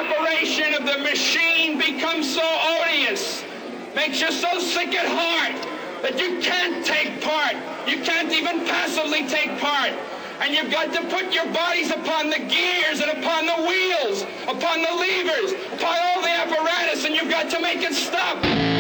operation of the machine becomes so odious, makes you so sick at heart that you can't take part. You can't even passively take part. And you've got to put your bodies upon the gears and upon the wheels, upon the levers, upon all the apparatus, and you've got to make it stop.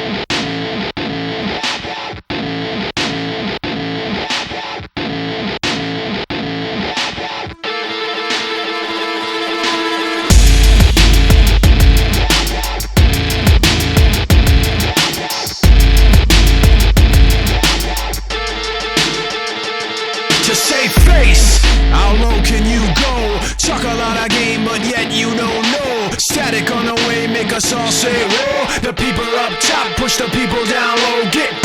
To save face, how low can you go? Chuck a lot of game, but yet you don't know. Static on the way, make us all say whoa. The people up top push the people down low. Get